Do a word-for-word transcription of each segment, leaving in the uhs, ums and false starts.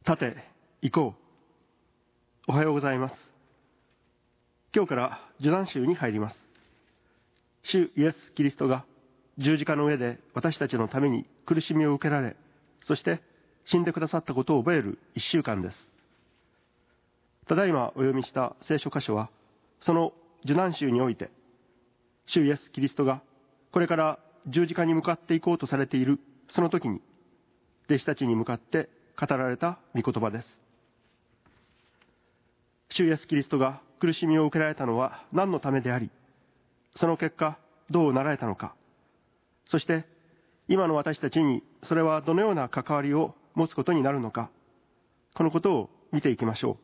立て、行こう。おはようございます。今日から受難週に入ります。主イエス・キリストが十字架の上で私たちのために苦しみを受けられ、そして死んでくださったことを覚える一週間です。ただいまお読みした聖書箇所は、その受難週において、主イエス・キリストがこれから十字架に向かっていこうとされているその時に、弟子たちに向かって語られた御言葉です。主イエス・キリストが苦しみを受けられたのは何のためであり、その結果どうなられたのか、そして今の私たちにそれはどのような関わりを持つことになるのか、このことを見ていきましょう。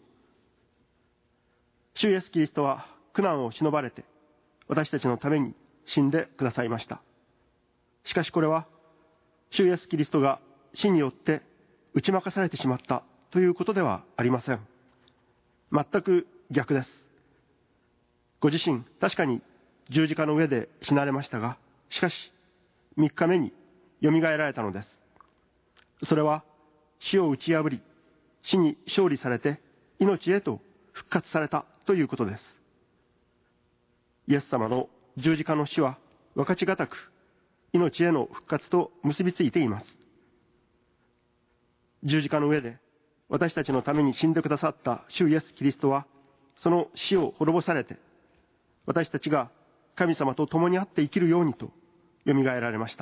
主イエス・キリストは苦難を忍ばれて私たちのために死んでくださいました。しかしこれは主イエス・キリストが死によって打ち負かされてしまったということではありません。全く逆です。ご自身、確かに十字架の上で死なれましたが、しかしみっかめによみがえられたのです。それは死を打ち破り、死に勝利されて命へと復活されたということです。イエス様の十字架の死は分かちがたく命への復活と結びついています。十字架の上で私たちのために死んでくださった主イエス・キリストは、その死を滅ぼされて、私たちが神様と共にあって生きるようにとよみがえられました。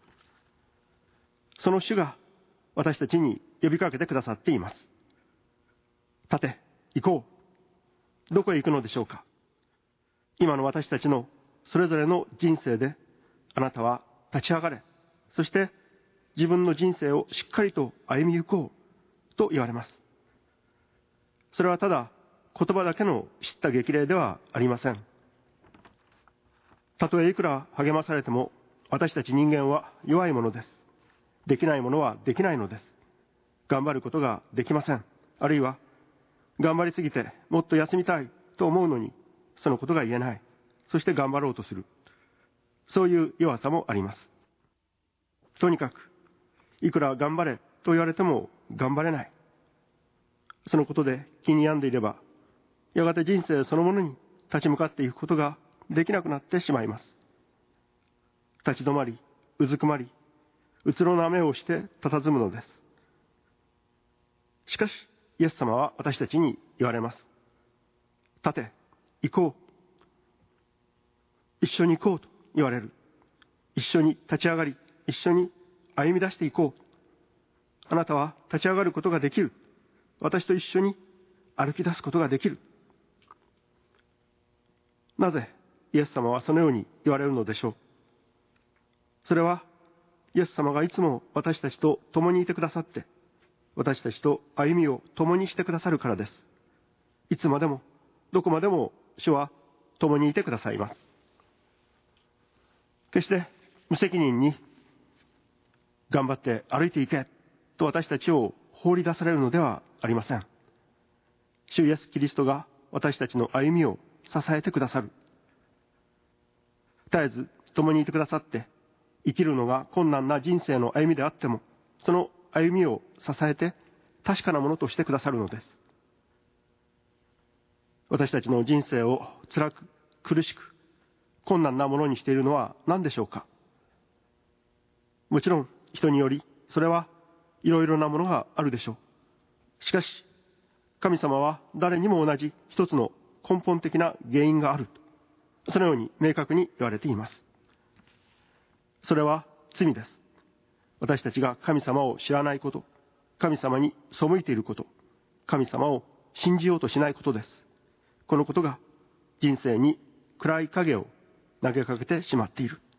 その主が私たちに呼びかけてくださっています。立て、行こう。どこへ行くのでしょうか。今の私たちのそれぞれの人生で、あなたは立ち上がれ。そして自分の人生をしっかりと歩み行こうと言われます。それはただ言葉だけの知った激励ではありません。たとえいくら励まされても、私たち人間は弱いものです。できないものはできないのです。頑張ることができません。あるいは頑張りすぎてもっと休みたいと思うのに、そのことが言えない。そして頑張ろうとする。そういう弱さもあります。とにかくいくら頑張れと言われても頑張れない。そのことで気に病んでいれば、やがて人生そのものに立ち向かっていくことができなくなってしまいます。立ち止まり、うずくまり、うつろな目をして佇むのです。しかし、イエス様は私たちに言われます。立て、行こう。一緒に行こうと言われる。一緒に立ち上がり、一緒に歩み出していこう。あなたは立ち上がることができる。私と一緒に歩き出すことができる。なぜイエス様はそのように言われるのでしょう。それはイエス様がいつも私たちと共にいてくださって、私たちと歩みを共にしてくださるからです。いつまでもどこまでも主は共にいてくださいます。決して無責任に頑張って歩いていけと私たちを放り出されるのではありません。主イエス・キリストが私たちの歩みを支えてくださる。絶えず共にいてくださって、生きるのが困難な人生の歩みであっても、その歩みを支えて確かなものとしてくださるのです。私たちの人生を辛く苦しく困難なものにしているのは何でしょうか。もちろん人によりそれはいろいろなものがあるでしょう。しかし神様は誰にも同じ一つの根本的な原因がある、そのように明確に言われています。それは罪です。私たちが神様を知らないこと、神様に背いていること、神様を信じようとしないことです。このことが人生に暗い影を投げかけてしまっている。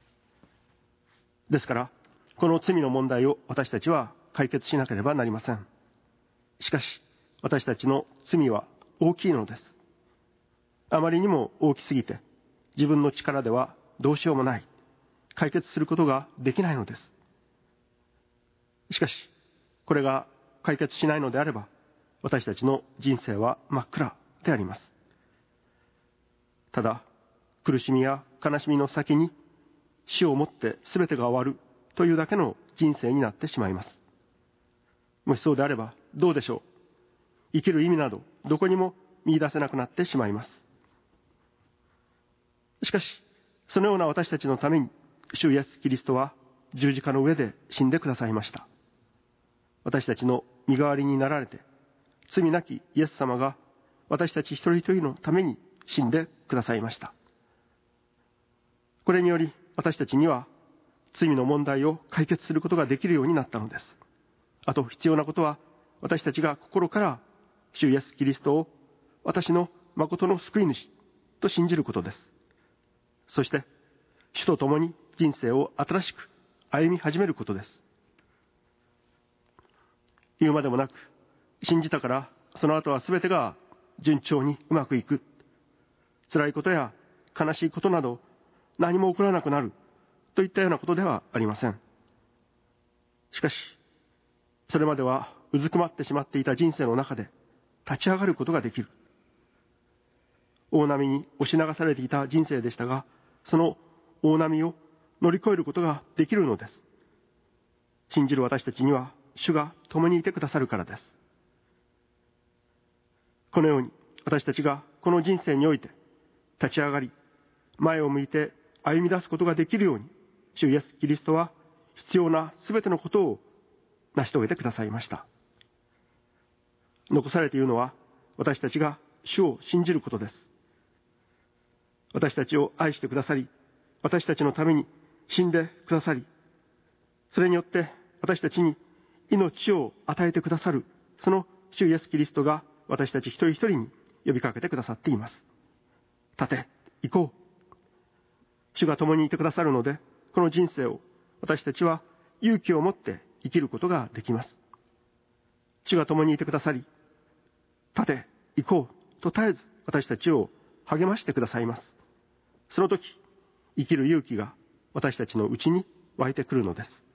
ですからこの罪の問題を私たちは解決しなければなりません。しかし私たちの罪は大きいのです。あまりにも大きすぎて自分の力ではどうしようもない、解決することができないのです。しかしこれが解決しないのであれば、私たちの人生は真っ暗であります。ただ苦しみや悲しみの先に死をもって全てが終わるというだけの人生になってしまいます。もしそうであれば、 どうでしょう。生きる意味などどこにも見出せなくなってしまいます。しかし、そのような私たちのために、主イエス・キリストは十字架の上で死んでくださいました。私たちの身代わりになられて、罪なきイエス様が私たち一人一人のために死んでくださいました。これにより私たちには罪の問題を解決することができるようになったのです。あと必要なことは、私たちが心から主イエス・キリストを私の誠の救い主と信じることです。そして主と共に人生を新しく歩み始めることです。言うまでもなく、信じたからその後は全てが順調にうまくいく、辛いことや悲しいことなど何も起こらなくなるといったようなことではありません。しかし、それまではうずくまってしまっていた人生の中で立ち上がることができる。大波に押し流されていた人生でしたが、その大波を乗り越えることができるのです。信じる私たちには主が共にいてくださるからです。このように私たちがこの人生において立ち上がり、前を向いて歩み出すことができるように、主イエス・キリストは必要なすべてのことを成し遂げてくださいました。残されているのは私たちが主を信じることです。私たちを愛してくださり、私たちのために死んでくださり、それによって私たちに命を与えてくださる、その主イエス・キリストが私たち一人一人に呼びかけてくださっています。立て、行こう。主が共にいてくださるので、この人生を私たちは勇気を持って生きることができます。主が共にいてくださり、立て、行こうと絶えず私たちを励ましてくださいます。その時、生きる勇気が私たちのうちに湧いてくるのです。